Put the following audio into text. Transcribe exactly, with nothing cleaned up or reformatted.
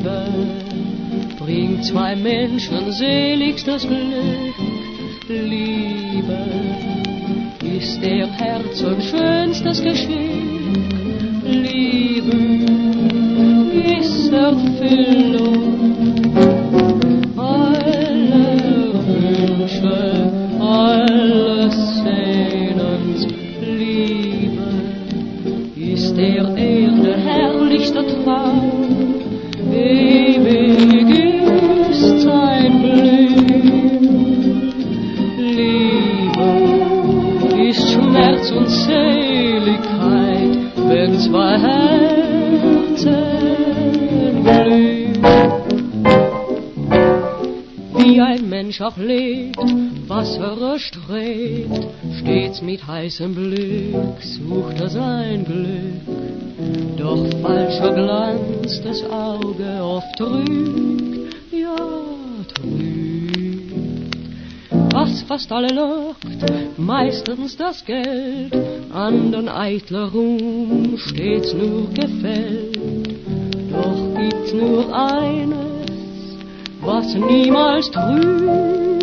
Liebe bringt zwei Menschen seligstes Glück. Liebe ist der Herzog schönstes Geschenk. Liebe ist Erfüllung aller Wünsche, alles Sehnens. Liebe ist der Erde herrlichster Traum, ewig ist sein Blühen. Liebe ist Schmerz und Seligkeit, wenn zwei Herzen glühen. Wie ein Mensch auch lebt, Wasser erstrebt, stets mit heißem Blick sucht er sein Glück. Doch falscher Glanz das Auge oft trügt, ja trügt. Was fast alle lockt, meistens das Geld, andern eitler Ruhm stets nur gefällt. Doch gibt's nur eines, was niemals trügt.